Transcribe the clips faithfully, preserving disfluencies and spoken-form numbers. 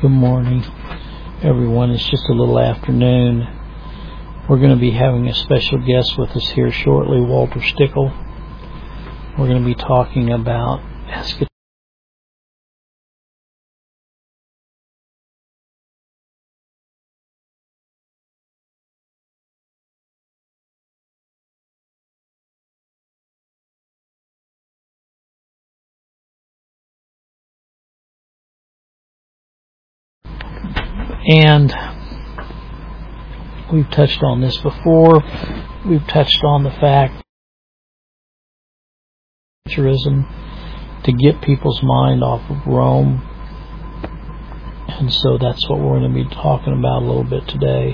Good morning, everyone. It's just a little afternoon. We're going to be having a special guest with us here shortly, Walter Stickle. We're going to be talking about eschatology. And we've touched on this before. We've touched on the fact to get people's mind off of Rome. And so that's what we're going to be talking about a little bit today.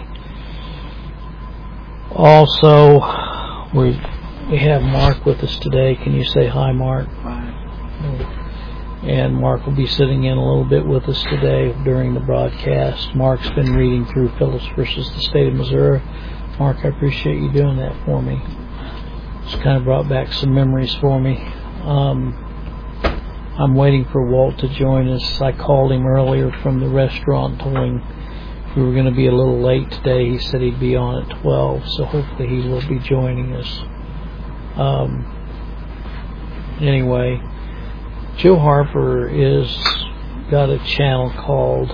Also, we we have Mark with us today. Can you say hi, Mark? Hi. And Mark will be sitting in a little bit with us today during the broadcast. Mark's been reading through Phillips versus the State of Missouri. Mark, I appreciate you doing that for me. It's kind of brought back some memories for me. Um, I'm waiting for Walt to join us. I called him earlier from the restaurant, told him we were going to be a little late today. He said he'd be on at twelve, so hopefully he will be joining us. Um, anyway, Joe Harper is got a channel called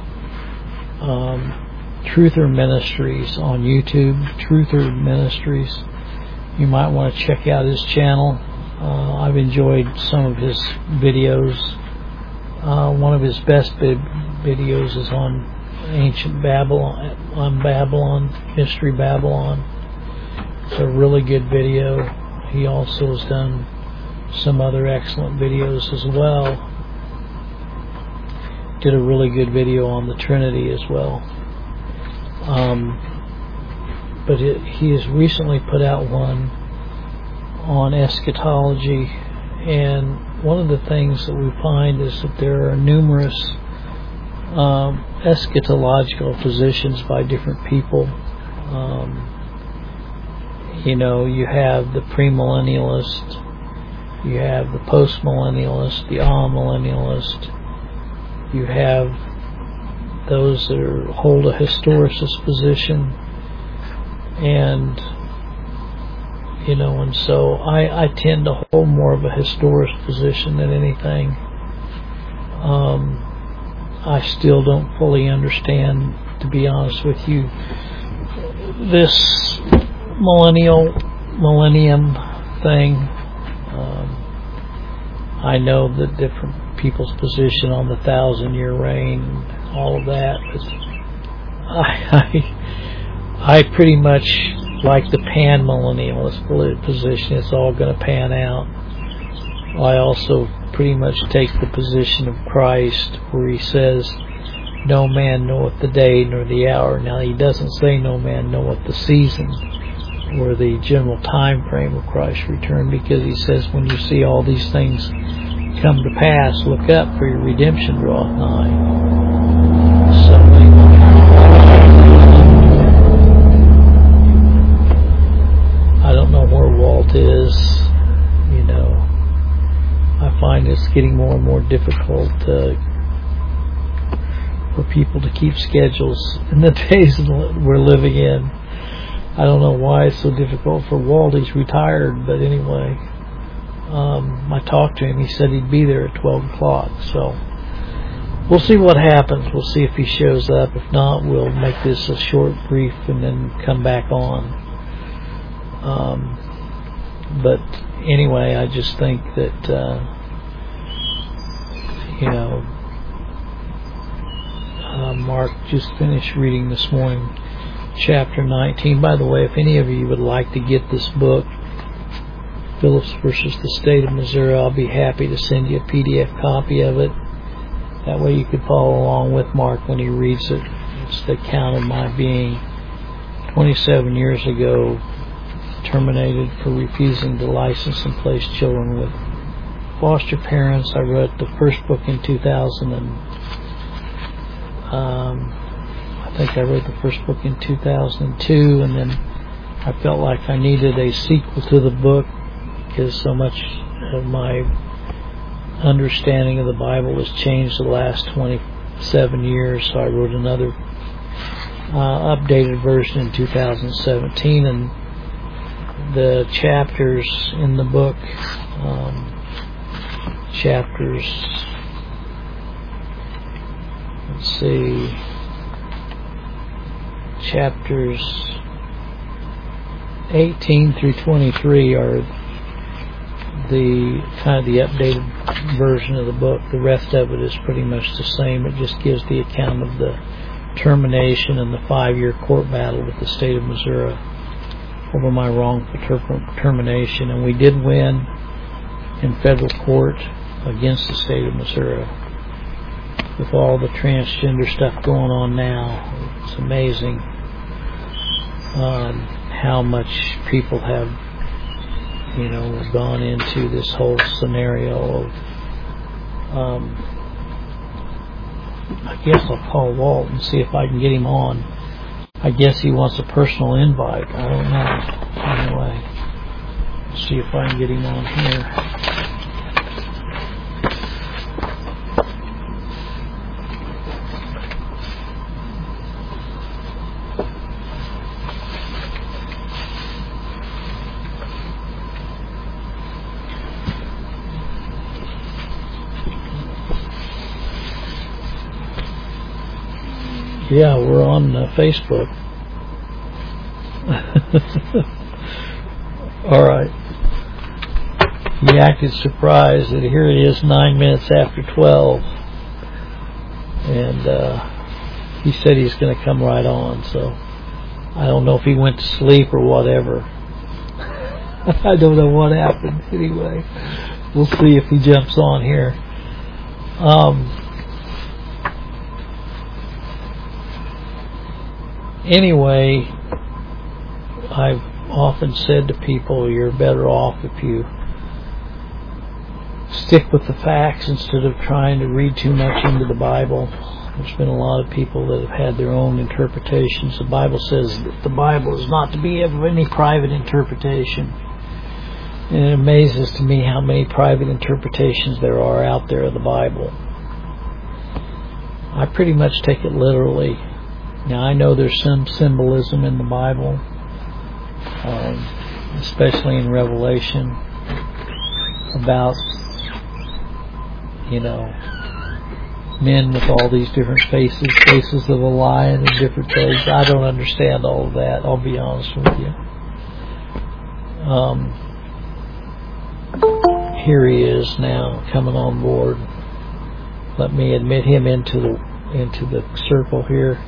um, Truther Ministries on YouTube. Truther Ministries. You might want to check out his channel. Uh, I've enjoyed some of his videos. Uh, one of his best videos is on ancient Babylon, on Babylon, Mystery Babylon. It's a really good video. He also has done some other excellent videos as well. Did a really good video on the Trinity as well. Um, but it, he has recently put out one on eschatology, and one of the things that we find is that there are numerous um, eschatological positions by different people. Um, you know, you have the premillennialist, you have the postmillennialist, the amillennialist, you have those that are, hold a historicist position, and you know, and so I, I tend to hold more of a historic position than anything. Um, I still don't fully understand, to be honest with you, this millennial millennium thing. Um, I know the different people's position on the thousand year reign, all of that, but I I, I pretty much like the pan-millennialist position. It's all going to pan out. I also pretty much take the position of Christ where he says, no man knoweth the day nor the hour. Now, he doesn't say no man knoweth the season or the general time frame of Christ's return, because he says when you see all these things come to pass, look up, for your redemption draweth nigh. So I don't know where Walt is. You know, I find it's getting more and more difficult uh, for people to keep schedules in the days we're living in. I don't know why it's so difficult for Walt. He's retired, but anyway, um, I talked to him. He said he'd be there at twelve o'clock. So we'll see what happens. We'll see if he shows up. If not, we'll make this a short brief and then come back on. Um, but anyway, I just think that, uh, you know, uh, Mark just finished reading this morning, chapter nineteen. By the way, if any of you would like to get this book, Phillips versus the State of Missouri, I'll be happy to send you a P D F copy of it. That way you could follow along with Mark when he reads it. It's the account of my being twenty-seven years ago terminated for refusing to license and place children with foster parents. I wrote the first book in two thousand, and um, I think I wrote the first book in two thousand two, and then I felt like I needed a sequel to the book because so much of my understanding of the Bible has changed the last twenty, seven years. So I wrote another uh, updated version in two thousand seventeen, and the chapters in the book, um, chapters, let's see, chapters eighteen through twenty-three are the kind of the updated version of the book. The rest of it is pretty much the same. It just gives the account of the termination and the five-year court battle with the state of Missouri over my wrongful ter- termination, and we did win in federal court against the state of Missouri. With all the transgender stuff going on now, it's amazing um, how much people have, you know, gone into this whole scenario of, um, I guess I'll call Walt and see if I can get him on. I guess he wants a personal invite. I don't know. Anyway, let's see if I can get him on here. Yeah, we're on uh, Facebook. All right. He acted surprised that here it is nine minutes after twelve. And uh, he said he's going to come right on. So I don't know if he went to sleep or whatever. I don't know what happened. Anyway, we'll see if he jumps on here. Um... Anyway, I've often said to people, you're better off if you stick with the facts instead of trying to read too much into the Bible. There's been a lot of people that have had their own interpretations. The Bible says that the Bible is not to be of any private interpretation. And it amazes to me how many private interpretations there are out there of the Bible. I pretty much take it literally. Now, I know there's some symbolism in the Bible, um, especially in Revelation, about, you know, men with all these different faces, faces of a lion and different things. I don't understand all of that, I'll be honest with you. Um, here he is now, coming on board. Let me admit him into the into the circle here.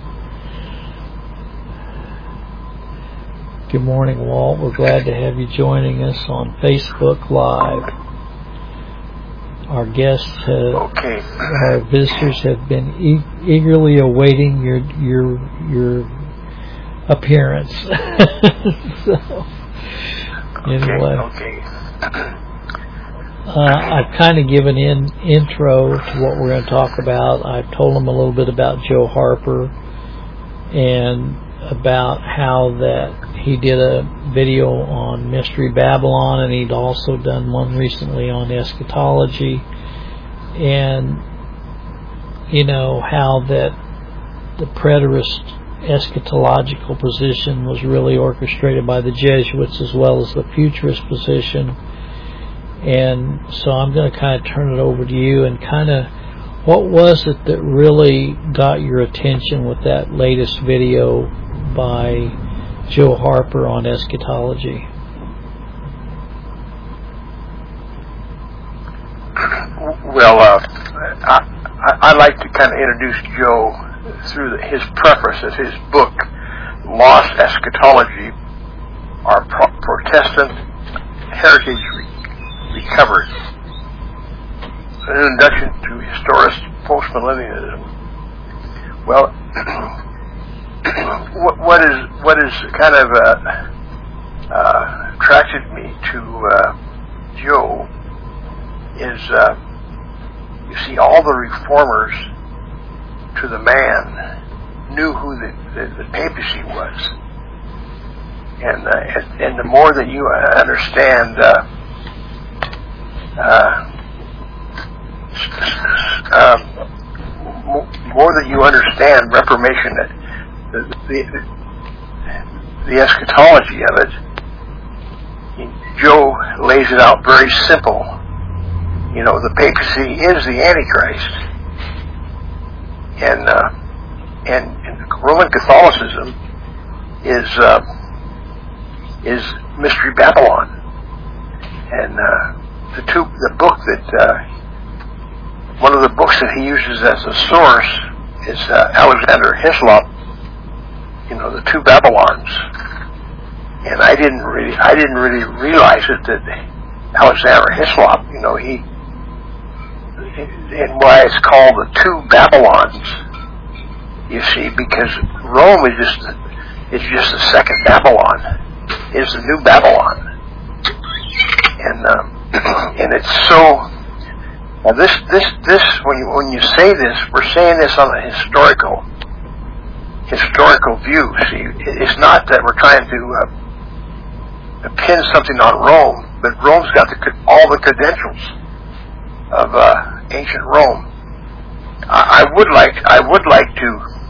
Good morning, Walt. We're glad to have you joining us on Facebook Live. Our guests, have, okay. our visitors have been e- eagerly awaiting your your your appearance. So, anyway, okay. uh, I've kind of given an in, intro to what we're going to talk about. I've told them a little bit about Joe Harper and about how that he did a video on Mystery Babylon, and he'd also done one recently on eschatology, and you know how that the preterist eschatological position was really orchestrated by the Jesuits as well as the futurist position. And so I'm going to kind of turn it over to you and kind of, what was it that really got your attention with that latest video by Joe Harper on eschatology? Well, uh, I, I like to kind of introduce Joe through the, his preface of his book, Lost Eschatology, Our Pro- Protestant Heritage Re- Recovered, an introduction to historic postmillennialism. Well, what, what is what is kind of uh, uh, attracted me to uh, Joe is, uh, you see, all the reformers to the man knew who the, the, the papacy was, and uh, and, and the more that you understand uh, uh, uh, more more that you understand Reformation, the, the, the eschatology of it, Joe lays it out very simple. You know, the papacy is the Antichrist, and uh, and, and Roman Catholicism is uh, is Mystery Babylon, and uh, the two the book that uh, one of the books that he uses as a source is uh, Alexander Hislop. You know, the two Babylons. And I didn't really, I didn't really realize it that Alexander Hislop, you know, he, and why it's called the two Babylons, you see, because Rome is just, is just the second Babylon, is the new Babylon, and um, and it's so. Now this, this, this, when you when you say this, we're saying this on a historical, historical view. See, it's not that we're trying to. Uh, pin something on Rome, but Rome's got the, all the credentials of uh, ancient Rome. I, I would like, I would like to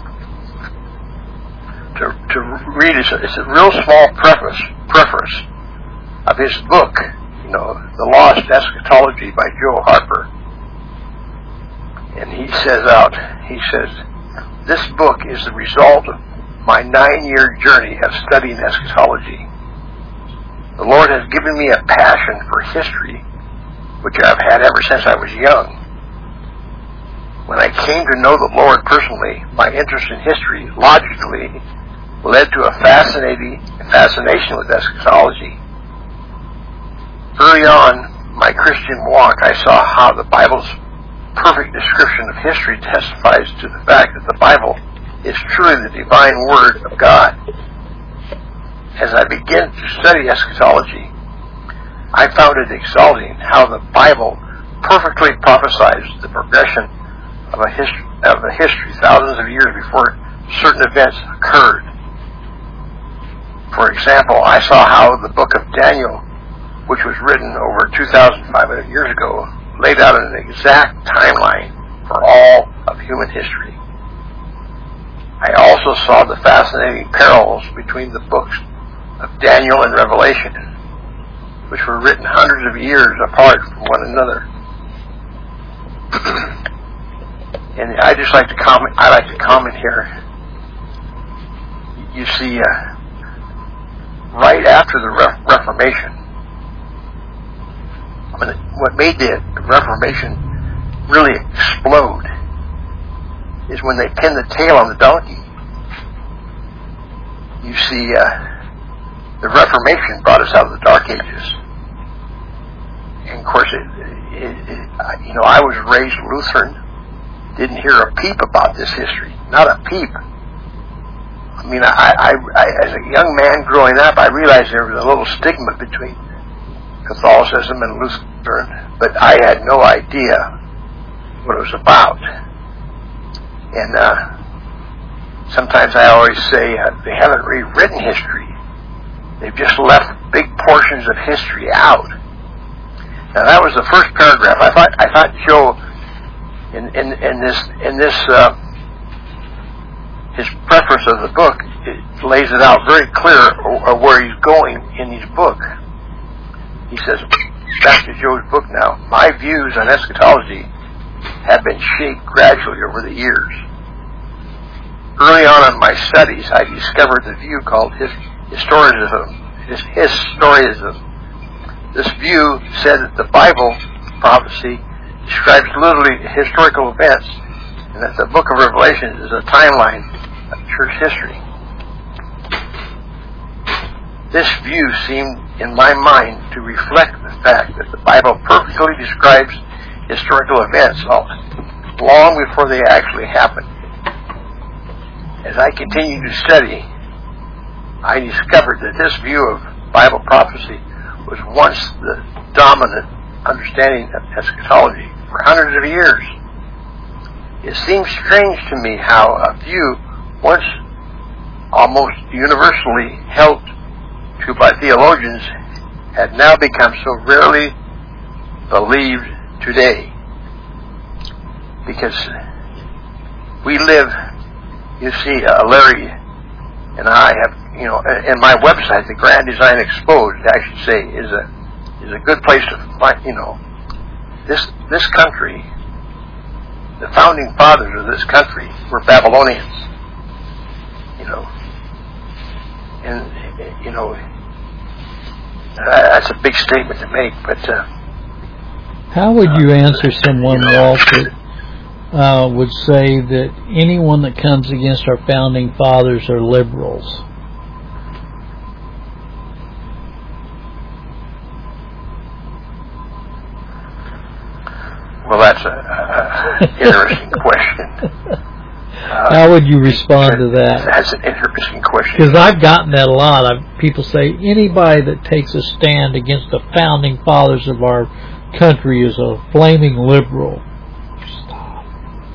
to, to read. It's a, it's a real small preface, preface of his book, you know, The Lost Eschatology by Joe Harper, and he says out, he says, this book is the result of my nine-year journey of studying eschatology. The Lord has given me a passion for history, which I've had ever since I was young. When I came to know the Lord personally, my interest in history logically led to a fascinating fascination with eschatology. Early on my Christian walk, I saw how the Bible's perfect description of history testifies to the fact that the Bible is truly the divine Word of God. As I began to study eschatology, I found it exalting how the Bible perfectly prophesies the progression of a history, of a history thousands of years before certain events occurred. For example, I saw how the book of Daniel, which was written over two thousand five hundred years ago, laid out an exact timeline for all of human history. I also saw the fascinating parallels between the books of Daniel and Revelation, which were written hundreds of years apart from one another. And I just like to comment. I like to comment here. You see, uh, right after the Re- Reformation, when it, what made the Reformation really explode is when they pinned the tail on the donkey. You see, uh, the Reformation brought us out of the Dark Ages. And of course, it, it, it, you know, I was raised Lutheran, didn't hear a peep about this history. Not a peep. I mean, I, I, I, as a young man growing up, I realized there was a little stigma between Catholicism and Lutheran, but I had no idea what it was about. And uh, sometimes I always say uh, they haven't rewritten history. They've just left big portions of history out. Now that was the first paragraph. I thought I thought Joe in in, in this in this uh, his preface of the book, it lays it out very clear of where he's going in his book. He says, back to Joe's book now, my views on eschatology have been shaped gradually over the years. Early on in my studies, I discovered the view called his, historicism. His, historicism. This view said that the Bible prophecy describes literally historical events, and that the book of Revelation is a timeline of church history. This view seemed, in my mind, to reflect the fact that the Bible perfectly describes historical events long before they actually happen. As I continued to study, I discovered that this view of Bible prophecy was once the dominant understanding of eschatology for hundreds of years. It seems strange to me how a view once almost universally held to by theologians had now become so rarely believed today. Because we live, you see, uh, Larry and I have, you know, and my website, the Grand Design Exposed, I should say, is a is a good place to find, you know, this this country, the founding fathers of this country were Babylonians, you know, and, you know, that's a big statement to make, but... Uh, How would you answer someone, you know, Walt, that uh, would say that anyone that comes against our founding fathers are liberals? Well, that's an interesting question. Uh, How would you respond to that? That's an interesting question. Because I've gotten that a lot. I've, people say anybody that takes a stand against the founding fathers of our country is a flaming liberal. Stop.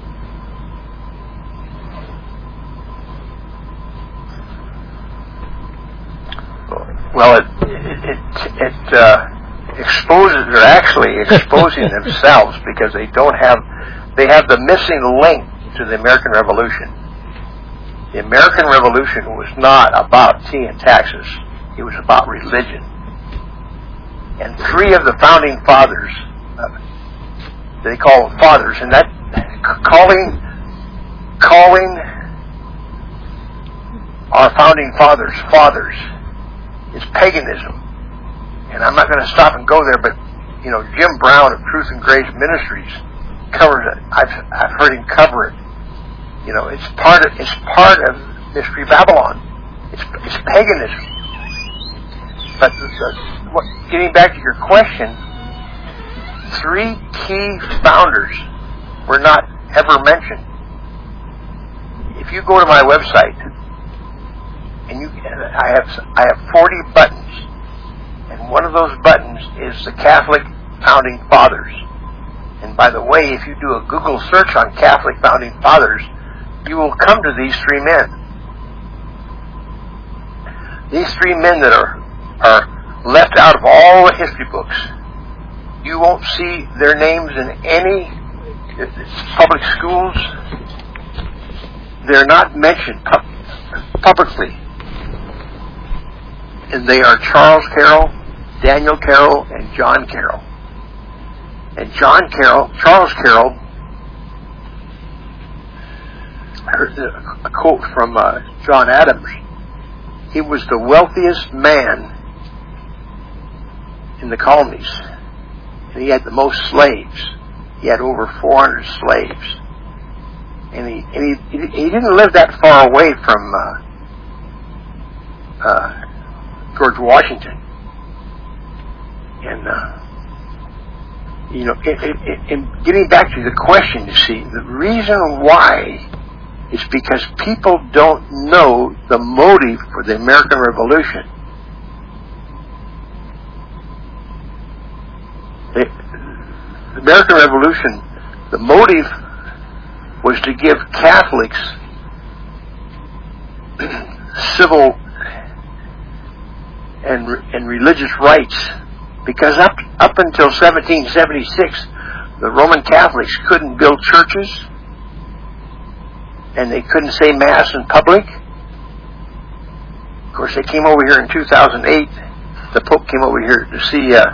Well, it it it, it uh, exposes. They're actually exposing themselves because they don't have. They have the missing link to the American Revolution. The American Revolution was not about tea and taxes. It was about religion. And three of the founding fathers, uh, they call them fathers, and that calling calling our founding fathers fathers is paganism. And I'm not going to stop and go there, but you know, Jim Brown of Truth and Grace Ministries covers it. I've I've heard him cover it. You know, it's part of it's part of Mystery Babylon. It's it's paganism. But the, the, what, getting back to your question, three key founders were not ever mentioned. If you go to my website, and you, I have I have forty buttons, and one of those buttons is the Catholic founding fathers. And by the way, if you do a Google search on Catholic founding fathers, you will come to these three men. These three men that are are left out of all the history books. You won't see their names in any public schools. They're not mentioned pu- publicly. And they are Charles Carroll, Daniel Carroll, and John Carroll. And John Carroll, Charles Carroll, I heard a quote from uh, John Adams. He was the wealthiest man in the colonies, and he had the most slaves. He had over four hundred slaves, and he and he, he didn't live that far away from uh, uh, George Washington. And uh, you know, it, it, it, in getting back to the question, you see, the reason why is because people don't know the motive for the American Revolution. The, the American Revolution, the motive was to give Catholics civil and and religious rights, because up up until seventeen seventy-six, the Roman Catholics couldn't build churches, and they couldn't say Mass in public. Of course, they came over here in two thousand eight. The Pope came over here to see uh,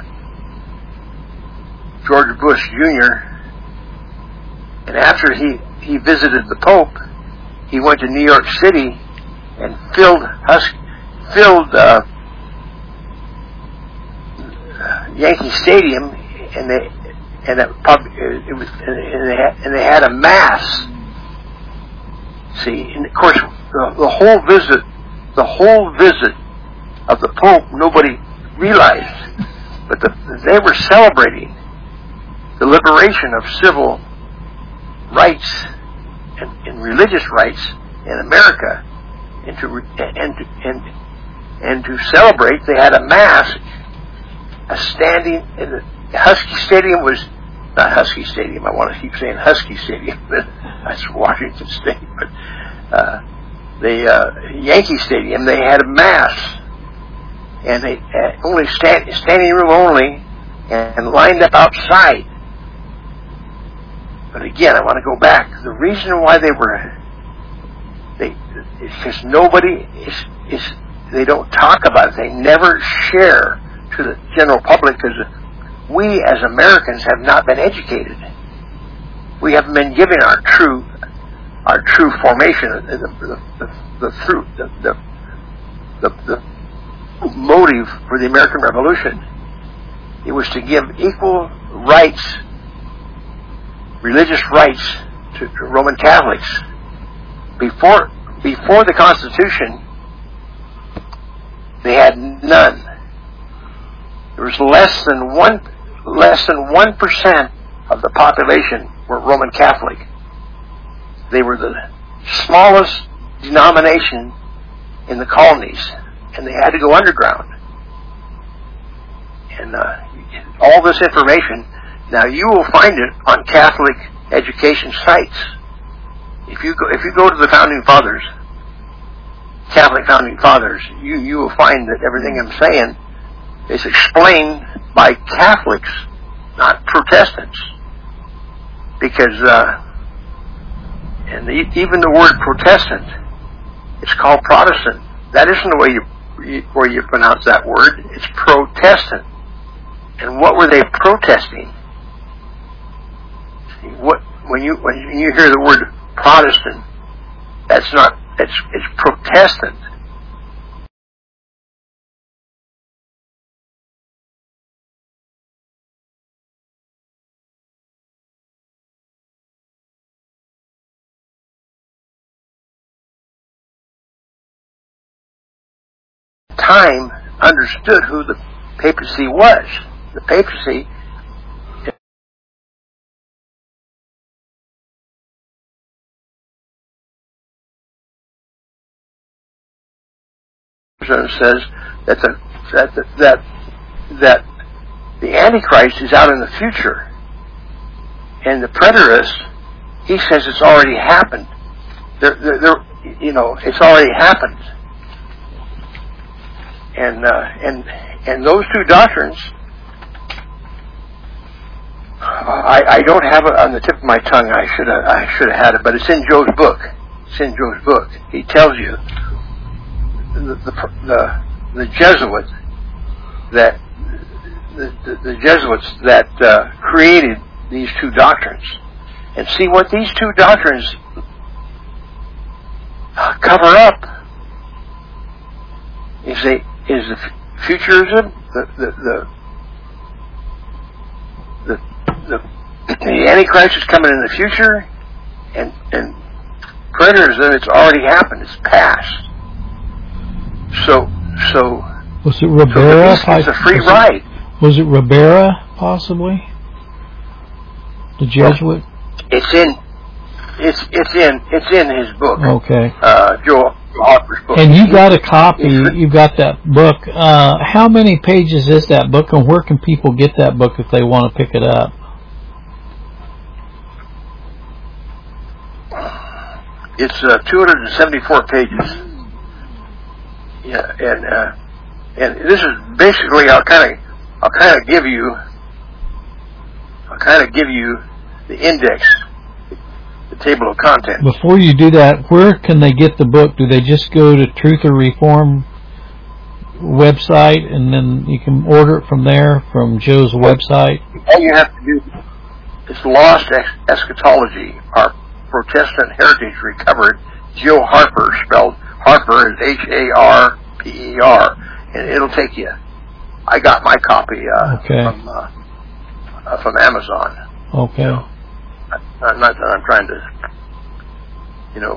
George Bush Junior And after he, he visited the Pope, he went to New York City and filled Hus- filled uh, Yankee Stadium, and they and it, it was and they had, and they had a Mass. See, and of course, the, the whole visit, the whole visit of the Pope, nobody realized, but the, they were celebrating the liberation of civil rights and, and religious rights in America, and to and and and to celebrate, they had a Mass, a standing in the Husky Stadium was. Not Husky Stadium. I want to keep saying Husky Stadium. That's Washington State. But uh, the uh, Yankee Stadium, they had a Mass, and they had only stand, standing room only, and lined up outside. but again, I want to go back. The reason why they were, they, it's just nobody is, is, they don't talk about it. They never share to the general public because we as Americans have not been educated. We haven't been given our true, our true formation, the the the, the fruit, the the, the the motive for the American Revolution. It was to give equal rights, religious rights, to, to Roman Catholics. Before before the Constitution, they had none. There was less than one less than one percent of the population were Roman Catholic. They were the smallest denomination in the colonies, and they had to go underground. And uh, all this information, now you will find it on Catholic education sites. If you go, if you go to the Founding Fathers, Catholic Founding Fathers, you you will find that everything I'm saying is explained by Catholics, not Protestants. Because, uh, and the, even the word Protestant, it's called Protestant. That isn't the way you, you where you pronounce that word. It's Protestant. And what were they protesting? What when you when you hear the word Protestant, that's not it's it's Protestant. Time understood who the papacy was. The papacy says that the, that the, that that the Antichrist is out in the future, and the preterist, he says it's already happened. They're, they're, they're, you know, it's already happened. And uh, and and those two doctrines, I, I don't have it on the tip of my tongue. I should have I should have had it, but it's in Joe's book. It's in Joe's book. He tells you the the the, the Jesuit that the, the, the Jesuits that uh, created these two doctrines, and see what these two doctrines cover up is they. Is the futurism, the the the the, the, the Antichrist is coming in the future, and and preterism, it's already happened, it's past. So so was it Ribera? So it's a free was ride. It, was it Ribera possibly? The Jesuit. Well, it's in it's it's in it's in his book. Okay. Uh, Joel. Book. And you got a copy, you've got that book. Uh, how many pages is that book, and where can people get that book if they want to pick it up? It's uh, two hundred seventy-four pages. Yeah, and uh, and this is basically I'll kind of I'll kind of give you I'll kind of give you the index. The table of contents. Before you do that, where can they get the book? Do they just go to Truth or Reform website and then you can order it from there, from Joe's website? All you have to do is Lost Eschatology, our Protestant Heritage Recovered. Joe Harper, spelled Harper is H A R P E R, and it'll take you. I got my copy uh, okay. from uh, uh, from Amazon. Okay. You know, I'm not that I'm trying to, you know,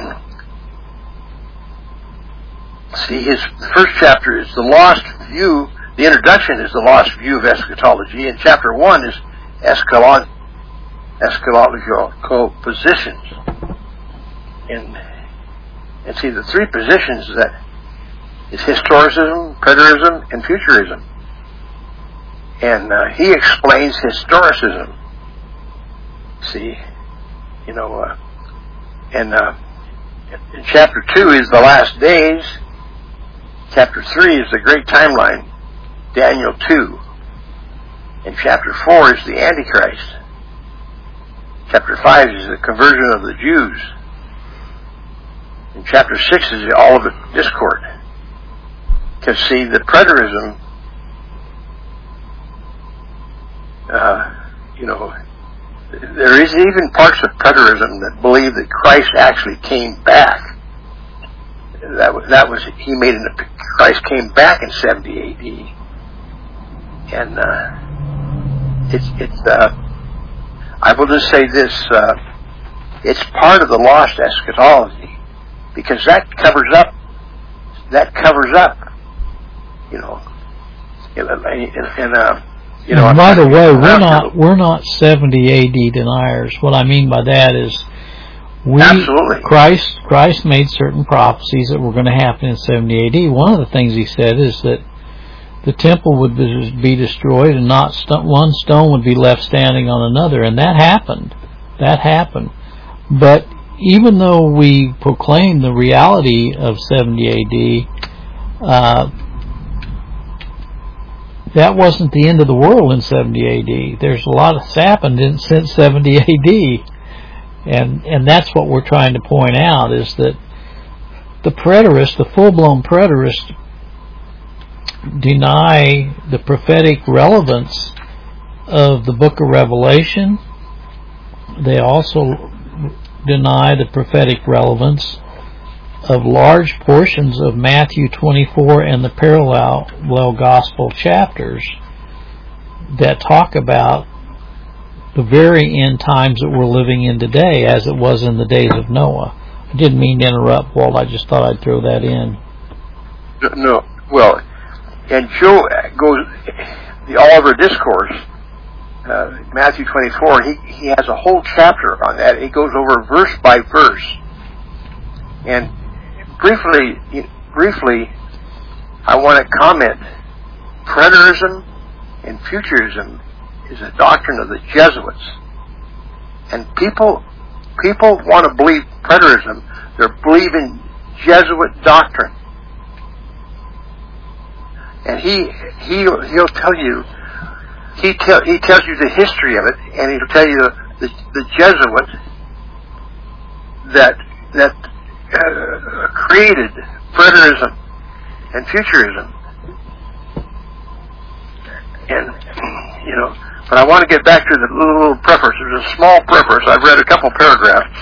see, his first chapter is the lost view, the introduction is the lost view of eschatology, and chapter one is eschatolo- eschatological positions. And, and see, the three positions that is historicism, preterism, and futurism. And uh, he explains historicism. See, you know, uh, and uh, in chapter two is the last days. Chapter three is the great timeline, Daniel two. And chapter four is the Antichrist. Chapter five is the conversion of the Jews. And chapter six is the Olivet Discord. Because see, the preterism, uh, you know, there is even parts of preterism that believe that Christ actually came back. That was, that was he made an Christ came back in seventy A D, and uh, it's it's. Uh, I will just say this: uh, it's part of the lost eschatology, because that covers up that covers up, you know, in, in, in uh, you know. And by the way, we're not we're not seventy A D deniers. What I mean by that is, we Absolutely. Christ Christ made certain prophecies that were going to happen in seventy A D. One of the things he said is that the temple would be destroyed and not st- one stone would be left standing on another, and that happened. That happened. But even though we proclaim the reality of seventy A D, uh, that wasn't the end of the world in seventy A D. There's a lot that's happened in, since seventy A D. And and that's what we're trying to point out, is that the preterists, the full-blown preterists, deny the prophetic relevance of the book of Revelation. They also deny the prophetic relevance of large portions of Matthew twenty-four and the parallel well, gospel chapters that talk about the very end times that we're living in today, as it was in the days of Noah. I didn't mean to interrupt, Walt. I just thought I'd throw that in. No, well, and Joe goes, the Oliver Discourse, uh, Matthew twenty-four, he, he has a whole chapter on that. He goes over verse by verse. And briefly, briefly, I want to comment, preterism and futurism is a doctrine of the Jesuits. And people people want to believe preterism. They're believing Jesuit doctrine. And he he'll, he'll tell you he tell he tells you the history of it, and he'll tell you the the, the Jesuit that that uh, created preterism and futurism. And you know, but I want to get back to the little, little preface. There's a small preface. I've read a couple paragraphs.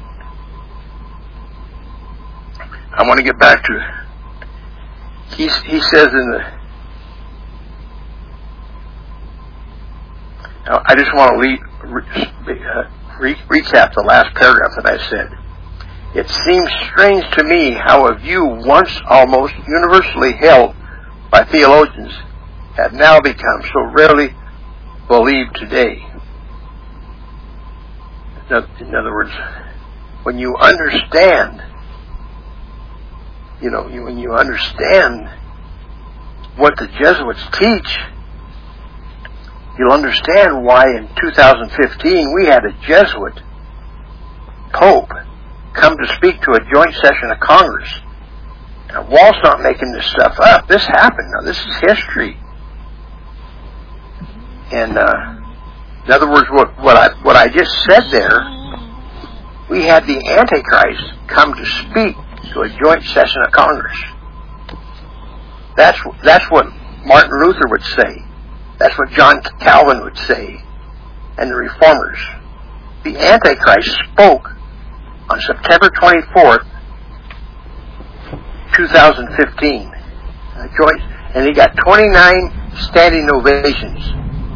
I want to get back to. He he says in the. I just want to re, re, uh, re, recap the last paragraph that I said. It seems strange to me how a view once almost universally held by theologians had now become so rarely believed today. In other words, when you understand, you know, when you understand what the Jesuits teach, you'll understand why in two thousand fifteen we had a Jesuit Pope come to speak to a joint session of Congress. Now, Walt's not making this stuff up. This happened. Now, this is history. And uh, in other words, what, what I what I just said there, we had the Antichrist come to speak to a joint session of Congress. That's that's what Martin Luther would say. That's what John Calvin would say, and the Reformers. The Antichrist spoke on September twenty-fourth, two thousand fifteen, a joint, and he got twenty-nine standing ovations.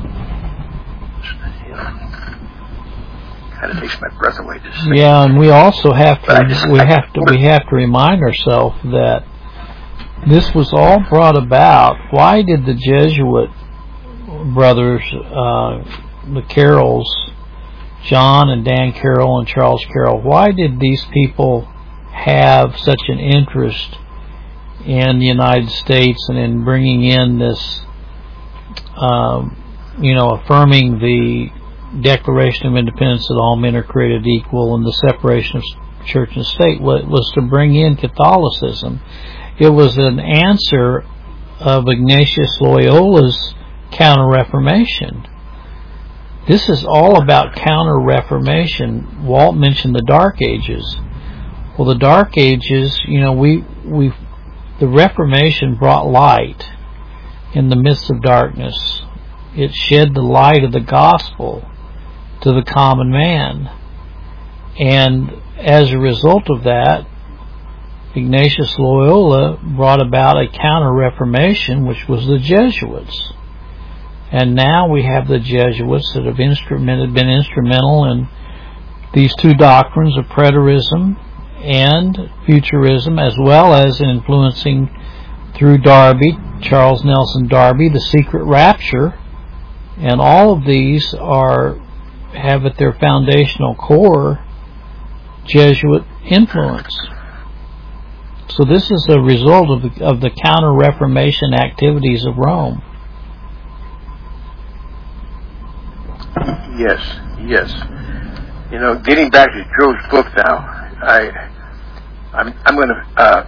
Kind of takes my breath away to say. Yeah, and we also have to just, we have to we have to remind ourselves that this was all brought about. Why did the Jesuit brothers, uh, the Carrolls, John and Dan Carroll and Charles Carroll, why did these people have such an interest in the United States and in bringing in this, um, you know, affirming the Declaration of Independence that all men are created equal and the separation of church and state? Was to bring in Catholicism. It was an answer of Ignatius Loyola's Counter-Reformation. This is all about counter-reformation. Walt mentioned the Dark Ages. Well, the Dark Ages, you know, we we the Reformation brought light in the midst of darkness. It shed the light of the gospel to the common man. And as a result of that, Ignatius Loyola brought about a counter-reformation, which was the Jesuits. And now we have the Jesuits that have instrumented, been instrumental in these two doctrines of preterism and futurism, as well as influencing through Darby, Charles Nelson Darby, the secret rapture. And all of these are have at their foundational core Jesuit influence. So this is a result of the, of the counter-reformation activities of Rome. Yes, yes. You know, getting back to Joe's book now, I, I'm, I'm going to, uh,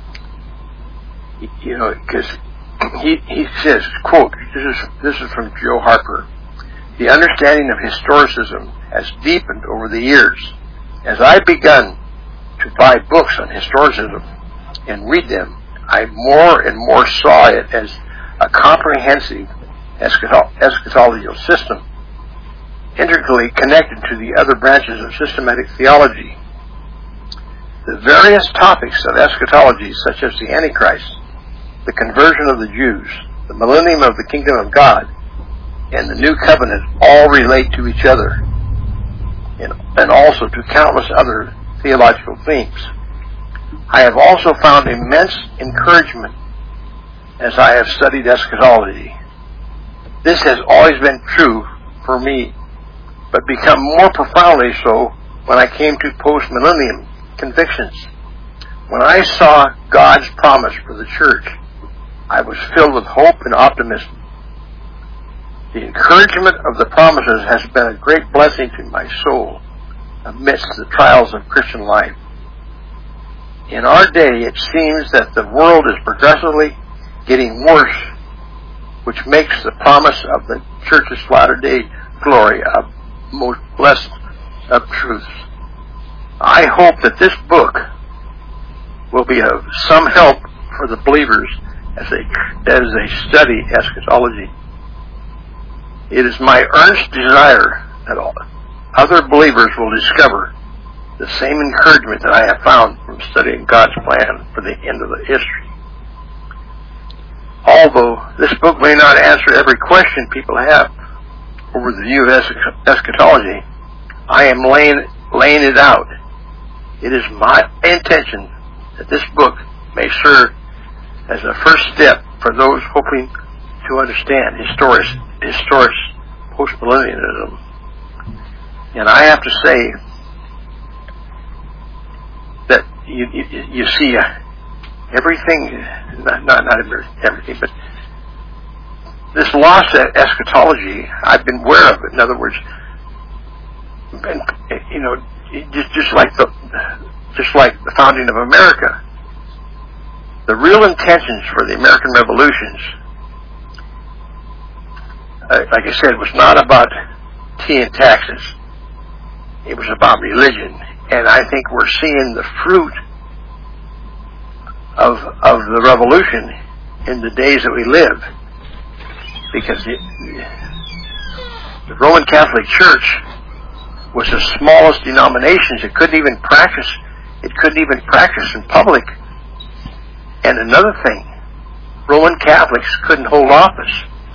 you know, because he he says, quote, this is this is from Joe Harper. The understanding of historicism has deepened over the years. As I begun to buy books on historicism and read them, I more and more saw it as a comprehensive eschatolo- eschatological system, integrally connected to the other branches of systematic theology. The various topics of eschatology, such as the Antichrist, the conversion of the Jews, the millennium of the kingdom of God, and the new covenant, all relate to each other, and, and also to countless other theological themes. I have also found immense encouragement as I have studied eschatology. This has always been true for me, but become more profoundly so when I came to post-millennium convictions. When I saw God's promise for the church, I was filled with hope and optimism. The encouragement of the promises has been a great blessing to my soul amidst the trials of Christian life. In our day, it seems that the world is progressively getting worse, which makes the promise of the church's latter-day glory a most blessed of truths. I hope that this book will be of some help for the believers as they as they study eschatology. It is my earnest desire that all other believers will discover the same encouragement that I have found from studying God's plan for the end of the history. Although this book may not answer every question people have over the view of eschatology, I am laying, laying it out. It is my intention that this book may serve as a first step for those hoping to understand historic, historic postmillennialism. And I have to say that you, you, you see uh, everything, not, not, not everything, but this lost eschatology, I've been aware of it. In other words, and, you know, just, just like the, just like the founding of America, the real intentions for the American revolutions, uh, like I said, was not about tea and taxes. It was about religion, and I think we're seeing the fruit of of the revolution in the days that we live. Because the, the Roman Catholic Church was the smallest denomination. It couldn't even practice. It couldn't even practice in public. And another thing, Roman Catholics couldn't hold office.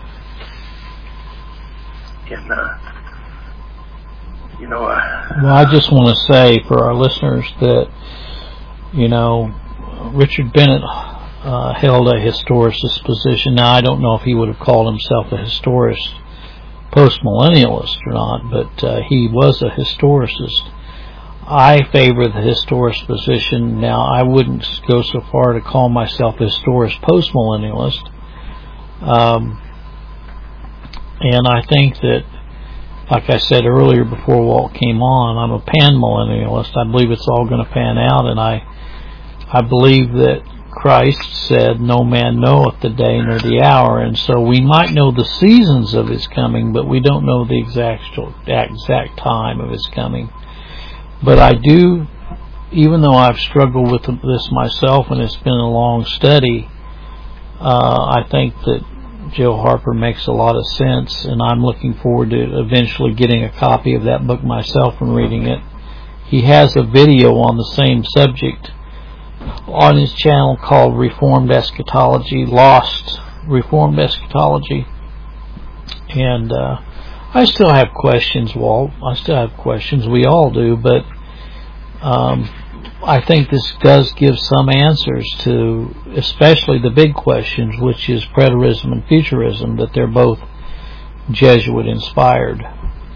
In, uh, you know. Uh, well, I just want to say for our listeners that, you know, Richard Bennett Uh, held a historicist position. Now, I don't know if he would have called himself a historicist, post-millennialist or not, but uh, he was a historicist. I favor the historicist position. Now, I wouldn't go so far to call myself a historicist post-millennialist. Um, and I think that, like I said earlier before Walt came on, I'm a pan-millennialist. I believe it's all going to pan out, and I, I believe that Christ said, "No man knoweth the day nor the hour," and so we might know the seasons of his coming, but we don't know the exact exact time of his coming. But I do, even though I've struggled with this myself and it's been a long study, uh, I think that Joe Harper makes a lot of sense, and I'm looking forward to eventually getting a copy of that book myself and reading it. He has a video on the same subject on his channel called Reformed Eschatology, Lost Reformed Eschatology. And uh, I still have questions, Walt. I still have questions. We all do, but um, I think this does give some answers to especially the big questions, which is preterism and futurism, that they're both Jesuit inspired.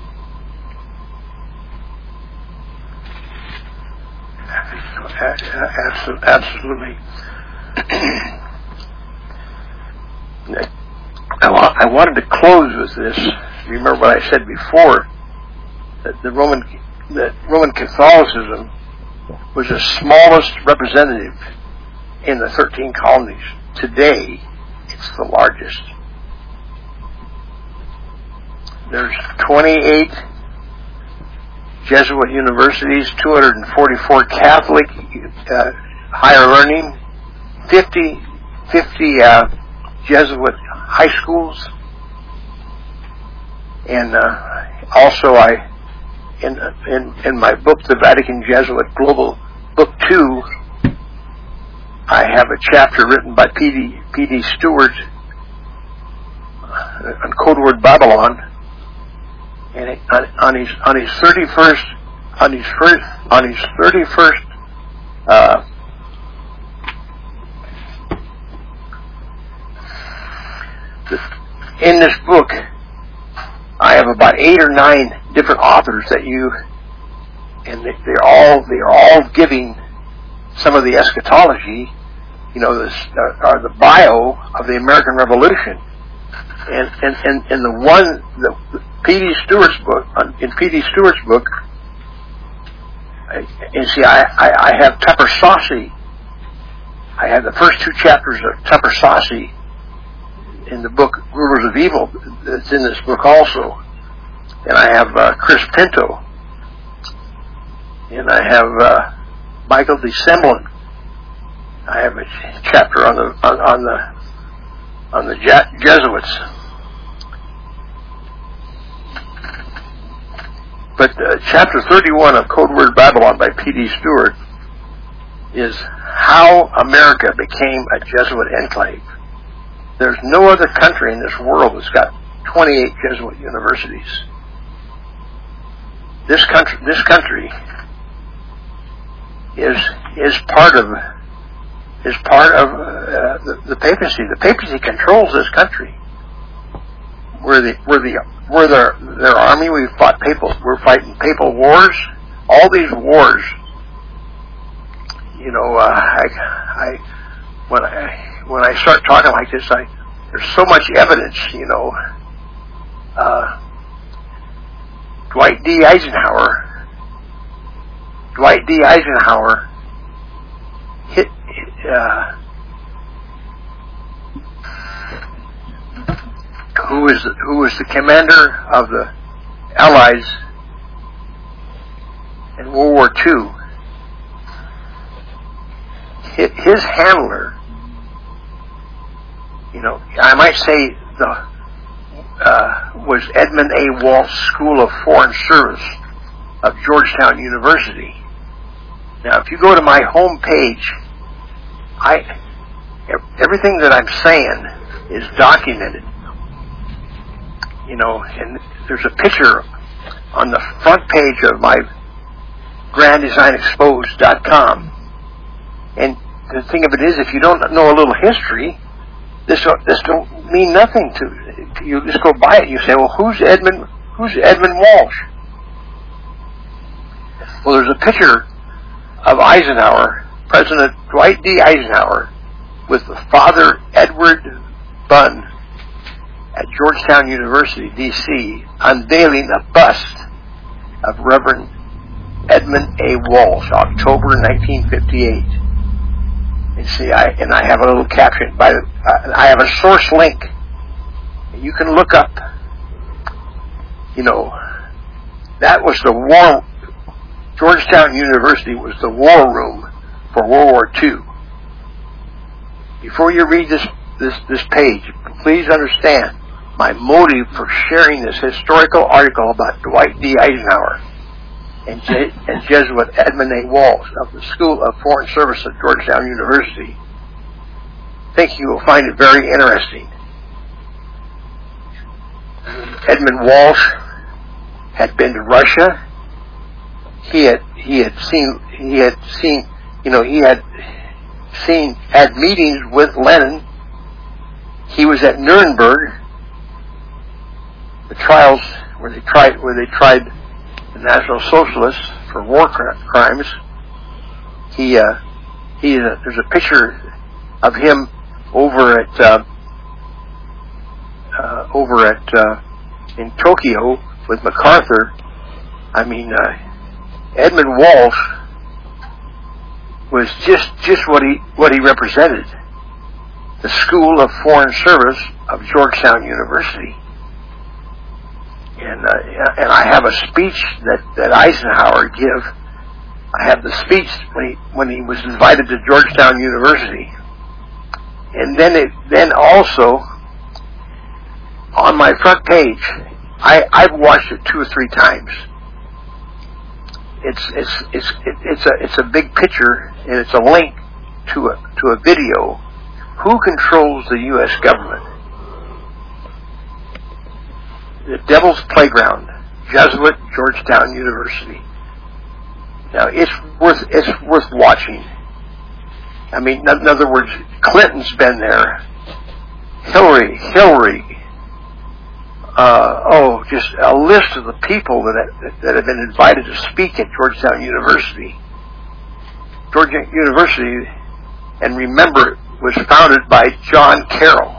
Absolutely. I wanted to close with this. Remember what I said before, that the Roman that Roman Catholicism was the smallest representative in the thirteen colonies. Today, it's the largest. There's twenty-eight Jesuit universities, two hundred forty-four Catholic uh, higher learning, fifty, fifty uh, Jesuit high schools, and uh, also I, in, in in my book, The Vatican Jesuit Global, Book Two, I have a chapter written by P D P D Stewart on Code Word Babylon. And it, on, on his on his thirty first on his first on his thirty first uh, in this book, I have about eight or nine different authors that you, and they, they're all they're all giving some of the eschatology, you know, this uh, or the bio of the American Revolution. And and and, and the one the P D Stewart's book in P D Stewart's book, and see, I, I, I have Tupper Saucy. I have the first two chapters of Tupper Saucy in the book Rulers of Evil. That's in this book also, and I have uh, Chris Pinto, and I have uh, Michael de Semblin. I have a chapter on the on, on the on the Je- Jesuits. But uh, chapter thirty-one of Code Word Babylon by P D Stewart is how America became a Jesuit enclave. There's no other country in this world that's got twenty-eight Jesuit universities. This country, this country is is part of is part of uh, the, the papacy. The papacy controls this country. We're the we're the we're their their army. We fought papal. We're fighting papal wars. All these wars. You know, uh, I I when I when I start talking like this, I there's so much evidence. You know, uh, Dwight D. Eisenhower. Dwight D. Eisenhower hit. Uh, who was who was the commander of the Allies in World War Two? His handler, you know, I might say the uh, was Edmund A. Walsh School of Foreign Service of Georgetown University. Now, if you go to my home page, I everything that I'm saying is documented. You know, and there's a picture on the front page of my grand design exposed dot com. And the thing of it is, if you don't know a little history, this this don't mean nothing to you. Just go by it and you say, well, who's Edmund? Who's Edmund Walsh? Well, there's a picture of Eisenhower, President Dwight D. Eisenhower, with the Father Edward Bunn at Georgetown University, D C, unveiling a bust of Reverend Edmund A. Walsh, October nineteen fifty-eight. And see, I and I have a little caption. By the, uh, I have a source link. You can look up. You know, that was the war. Georgetown University was the war room for World War Two. Before you read this this this page, please understand my motive for sharing this historical article about Dwight D. Eisenhower and, Je- and Jesuit Edmund A. Walsh of the School of Foreign Service at Georgetown University. I think you will find it very interesting. Edmund Walsh had been to Russia. He had he had seen he had seen you know he had seen had meetings with Lenin. He was at Nuremberg, the trials where they tried where they tried the National Socialists for war crimes. He uh, he uh, there's a picture of him over at uh, uh, over at uh, in Tokyo with MacArthur. I mean, uh, Edmund Walsh was just just what he what he represented. The School of Foreign Service of Georgetown University. And uh, and I have a speech that, that Eisenhower give. I have the speech when he when he was invited to Georgetown University. And then it then also on my front page, I, I've watched it two or three times. It's it's it's it, it's a it's a big picture and it's a link to a to a video. Who controls the U S government? The Devil's Playground, Jesuit Georgetown University. Now it's worth it's worth watching. I mean, in other words, Clinton's been there. Hillary, Hillary. Uh, oh, just a list of the people that that have been invited to speak at Georgetown University. Georgetown University, and remember, was founded by John Carroll.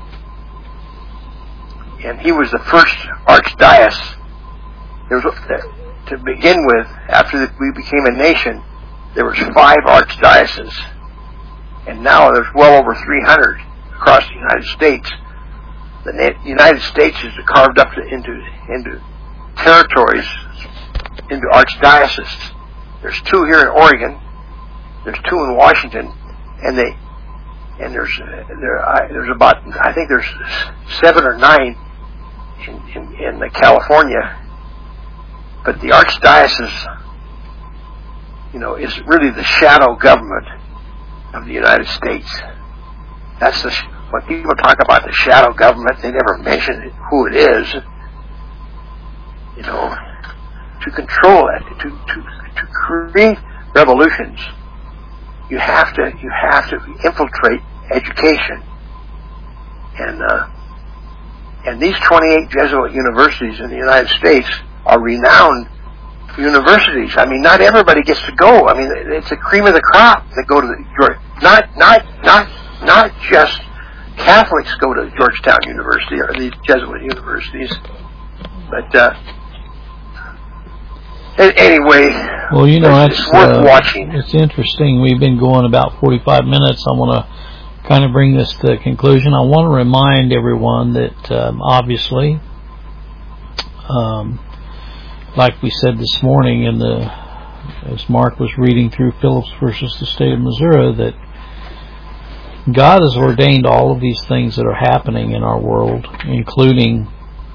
And he was the first archdiocese. There was, to begin with, after we became a nation, there was five archdioceses. And now there's well over three hundred across the United States. The United States is carved up into, into territories, into archdioceses. There's two here in Oregon. There's two in Washington. And they, and there's, there, I, there's about, I think there's seven or nine in, in, in California. But the archdiocese, you know, is really the shadow government of the United States. That's the, when people talk about the shadow government, they never mention who it is. You know, to control it, to, to, to create revolutions, you have to, you have to infiltrate education. And, uh, and these twenty-eight Jesuit universities in the United States are renowned universities. I mean, not everybody gets to go. I mean, it's the cream of the crop that go to the, not, not, not, not just Catholics go to Georgetown University or these Jesuit universities, but, uh, anyway, well, you know, it's, it's, it's worth uh, watching. It's interesting. We've been going about forty-five minutes. I want to kind of bring this to a conclusion. I want to remind everyone that, um, obviously, um, like we said this morning in the, as Mark was reading through Phillips versus the state of Missouri, that God has ordained all of these things that are happening in our world, including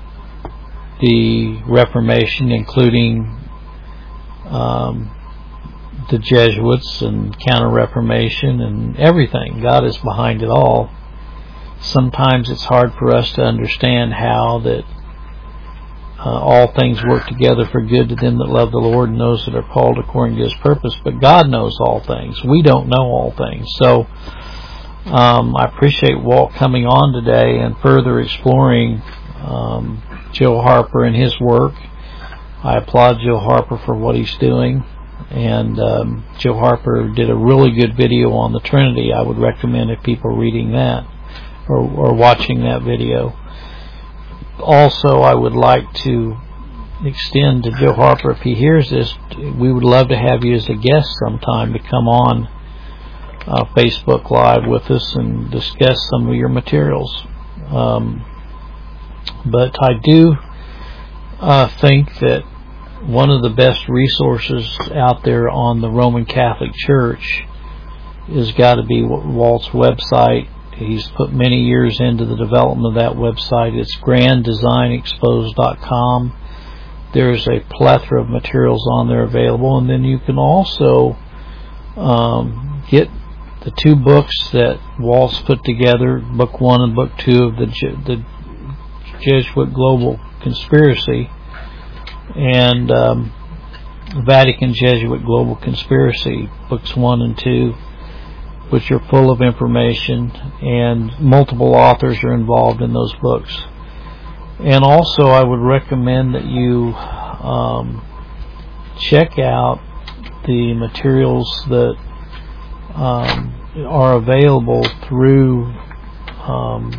the Reformation, including um, the Jesuits and Counter-Reformation and everything. God is behind it all. Sometimes it's hard for us to understand how that Uh, all things work together for good to them that love the Lord and those that are called according to His purpose. But God knows all things. We don't know all things. So um, I appreciate Walt coming on today and further exploring um, Joe Harper and his work. I applaud Joe Harper for what he's doing. And um, Joe Harper did a really good video on the Trinity. I would recommend if people reading that or, or watching that video. Also, I would like to extend to Joe Harper, if he hears this, we would love to have you as a guest sometime to come on uh, Facebook Live with us and discuss some of your materials. Um, but I do uh, think that one of the best resources out there on the Roman Catholic Church has got to be Walt's website. He's put many years into the development of that website. It's grand design exposed dot com. There's a plethora of materials on there available, and then you can also um, get the two books that Walt's put together, book one and book two of the, the Jesuit Global Conspiracy, and um, Vatican Jesuit Global Conspiracy, books one and two, which are full of information, and multiple authors are involved in those books. And also, I would recommend that you um, check out the materials that um, are available through um,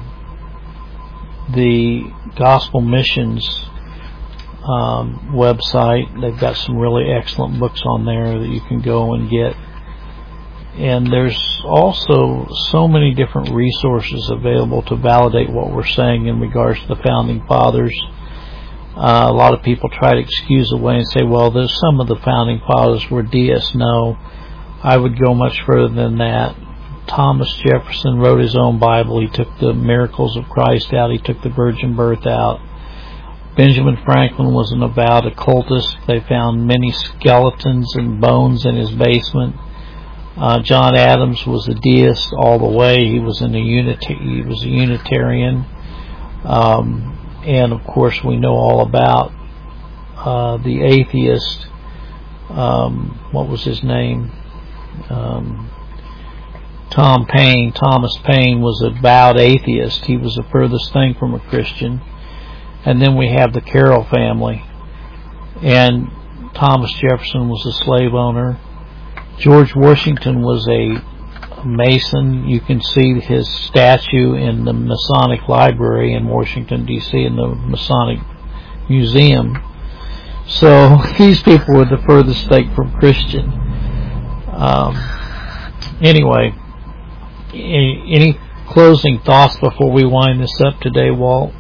the Gospel Missions um, website. They've got some really excellent books on there that you can go and get. And there's also so many different resources available to validate what we're saying in regards to the Founding Fathers. Uh, a lot of people try to excuse away and say, well, there's some of the Founding Fathers were deists. No, I would go much further than that. Thomas Jefferson wrote his own Bible. He took the miracles of Christ out. He took the virgin birth out. Benjamin Franklin was an avowed occultist. They found many skeletons and bones in his basement. Uh, John Adams was a deist all the way. He was in a unity. He was a Unitarian, um, and of course we know all about uh, the atheist. Um, what was his name? Um, Tom Paine. Thomas Paine was a avowed atheist. He was the furthest thing from a Christian. And then we have the Carroll family, and Thomas Jefferson was a slave owner. George Washington was a Mason. You can see his statue in the Masonic Library in Washington, D C, in the Masonic Museum. So these people were the furthest thing from Christian. Um, anyway, any, any closing thoughts before we wind this up today, Walt?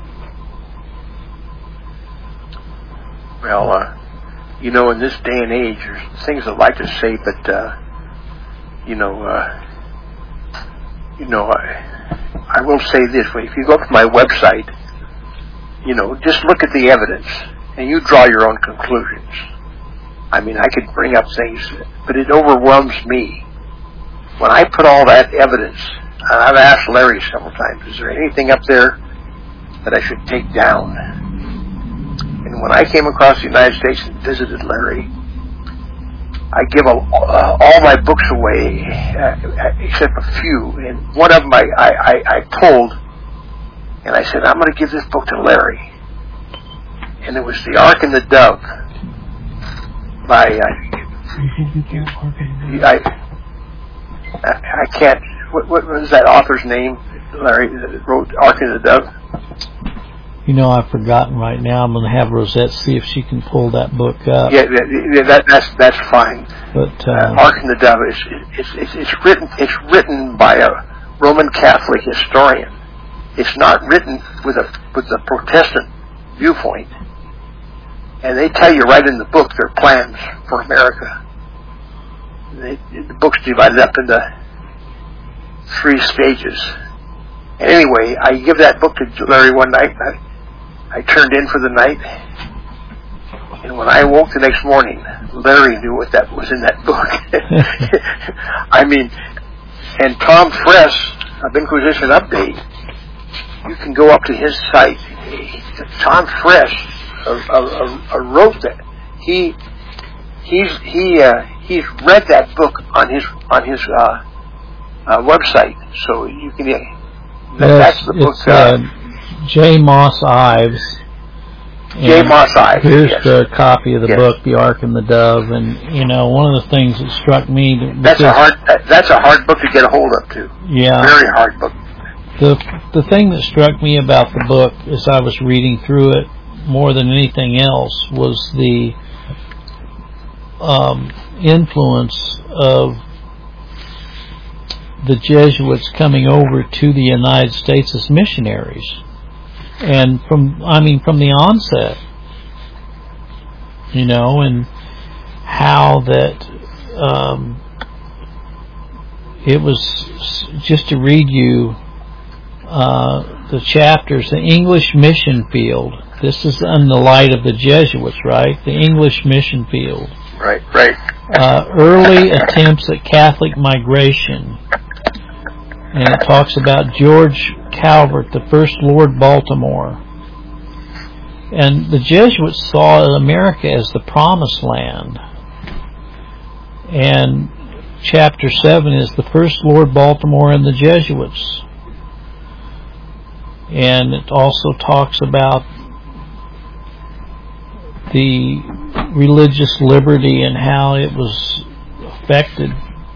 Well, uh, you know, in this day and age, there's things I'd like to say, but, uh, you know, uh, you know, I, I will say this way. If you go to my website, you know, just look at the evidence, and you draw your own conclusions. I mean, I could bring up things, but it overwhelms me. When I put all that evidence, I've asked Larry several times, is there anything up there that I should take down? And when I came across the United States and visited Larry, I give a, uh, all my books away, uh, except a few. And one of them I, I, I pulled, and I said, I'm going to give this book to Larry. And it was The Ark and the Dove by, uh, I, I can't, what, what was that author's name, Larry, that wrote Ark and the Dove? You know, I've forgotten right now. I'm going to have Rosette see if she can pull that book up. Yeah, that, that, that's that's fine. But uh, uh, Ark and the Dove is it's, it's it's written it's written by a Roman Catholic historian. It's not written with a with a Protestant viewpoint. And they tell you right in the book their plans for America. They, the book's divided up into three stages. And anyway, I give that book to Larry one night. I, I turned in for the night, and when I woke the next morning, Larry knew what that was in that book. I mean, and Tom Friess of Inquisition Update, you can go up to his site. Tom Friess uh, uh, uh, wrote that. He he's he uh, he's read that book on his on his uh, uh, website, so you can. Uh, that, yes, that's the book. It's, uh, J. Moss Ives. J. Moss Ives. Here's yes. the copy of the yes. book, The Ark and the Dove, and you know, one of the things that struck me. That's a hard. That's a hard book to get a hold of, too. Yeah. Very hard book. The the thing that struck me about the book as I was reading through it, more than anything else, was the um, influence of the Jesuits coming over to the United States as missionaries. And from, I mean, from the onset, you know, and how that um, it was, just to read you uh, the chapters, the English mission field. This is in the light of the Jesuits, right? The English mission field. Right, right. Uh, early attempts at Catholic migration. And it talks about George Calvert, the first Lord Baltimore. And the Jesuits saw America as the promised land. And chapter seven is the first Lord Baltimore and the Jesuits. And it also talks about the religious liberty and how it was affected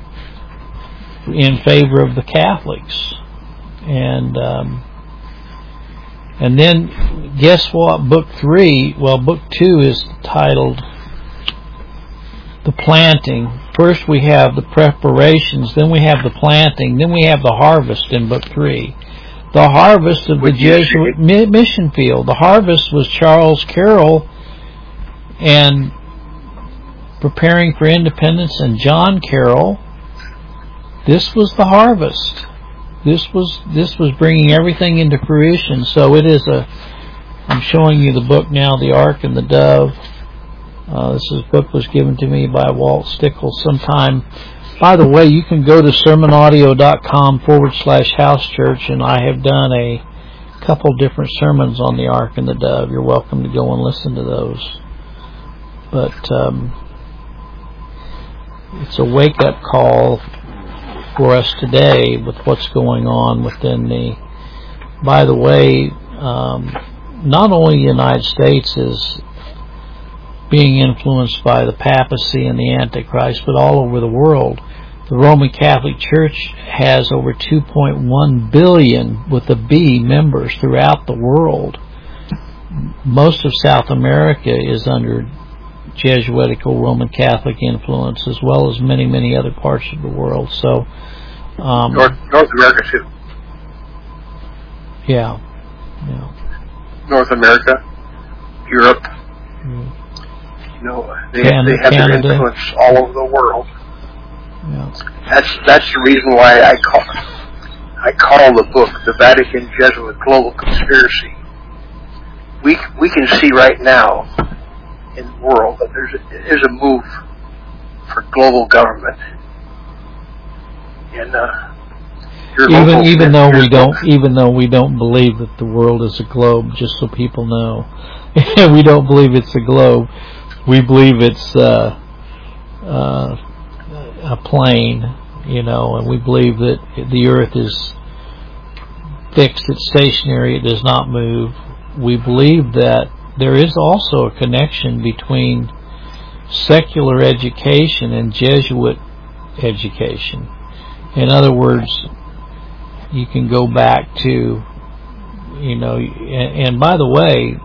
in favor of the Catholics. And um, and then guess what? Book three, well, book two is titled The Planting. First we have the preparations, then we have the planting, then we have the harvest in book three. The harvest of the Jesuit mission field. The harvest was Charles Carroll and Preparing for Independence and John Carroll. This was the harvest. This was this was bringing everything into fruition. So it is a. I'm showing you the book now, The Ark and the Dove. Uh, this is, book was given to me by Walt Stickles sometime. By the way, you can go to sermonaudio.com forward slash house church, and I have done a couple different sermons on the Ark and the Dove. You're welcome to go and listen to those. But um, it's a wake-up call for us today with what's going on within the. By the way, um, not only the United States is being influenced by the papacy and the Antichrist, but all over the world. The Roman Catholic Church has over two point one billion with a B members throughout the world. Most of South America is under Jesuitical Roman Catholic influence, as well as many, many other parts of the world. So, um, North, North America too. Yeah, yeah. North America, Europe. Mm. You know, they, Canada, they have Canada. their influence all over the world. Yeah. That's that's the reason why I call I call the book The Vatican Jesuit Global Conspiracy. We we can see right now in the world that there's a, there's a move for global government. And uh, your even local, even though we your don't local, even though we don't believe that the world is a globe, just so people know, we don't believe it's a globe. We believe it's uh, uh, a plane, you know, and we believe that the Earth is fixed, it's stationary, it does not move. We believe that there is also a connection between secular education and Jesuit education. In other words, you can go back to, you know, and, and by the way,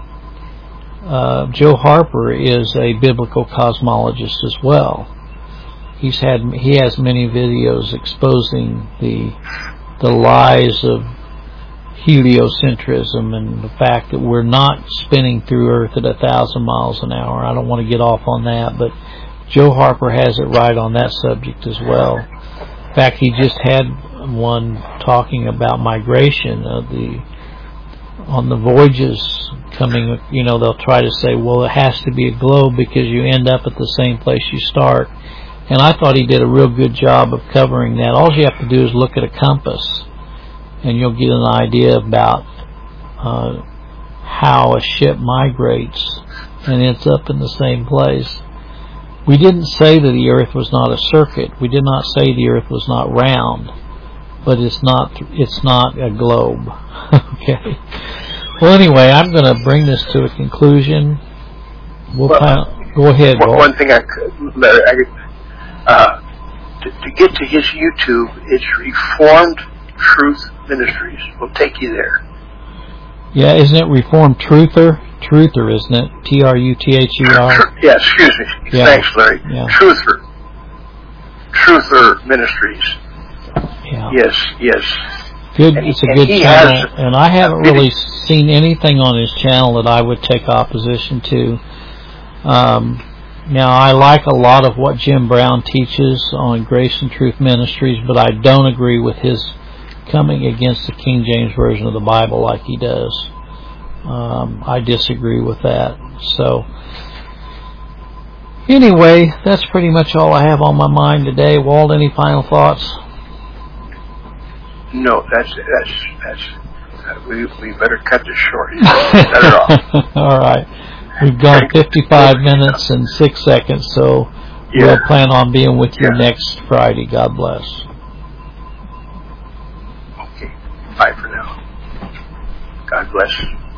uh, Joe Harper is a biblical cosmologist as well. He's had he has many videos exposing the the lies of heliocentrism and the fact that we're not spinning through Earth at a thousand miles an hour. I don't want to get off on that, but Joe Harper has it right on that subject as well. In fact, he just had one talking about migration of the on the voyages coming. You know, they'll try to say, well, it has to be a globe because you end up at the same place you start. And I thought he did a real good job of covering that. All you have to do is look at a compass, and you'll get an idea about uh, how a ship migrates and ends up in the same place. We didn't say that the Earth was not a circuit. We did not say the Earth was not round, but it's not. It's not a globe. Okay. Well, anyway, I'm going to bring this to a conclusion. We'll well, find, go ahead. One, Walt. one thing I could, I could uh, to, to get to his YouTube, it's Reformed Truth Ministries. We'll take you there. Yeah, isn't it Reformed Truther? Truther, isn't it? T R U T H E R? Tr- yeah, excuse me. Yeah. Thanks, Larry. Yeah. Truther. Truther Ministries. Yeah. Yeah. Yes, yes. Good. And it's a he, good he channel, has, and I haven't uh, really seen anything on his channel that I would take opposition to. Um, now, I like a lot of what Jim Brown teaches on Grace and Truth Ministries, but I don't agree with his coming against the King James Version of the Bible like he does. Um, I disagree with that. So, anyway, that's pretty much all I have on my mind today. Walt, any final thoughts? No, that's that's that's. Uh, we we better cut this short. Cut it off. All right, we've gone fifty-five minutes and six seconds, so Yeah. we'll plan on being with you Yeah. next Friday. God bless. Okay. Bye for now. God bless.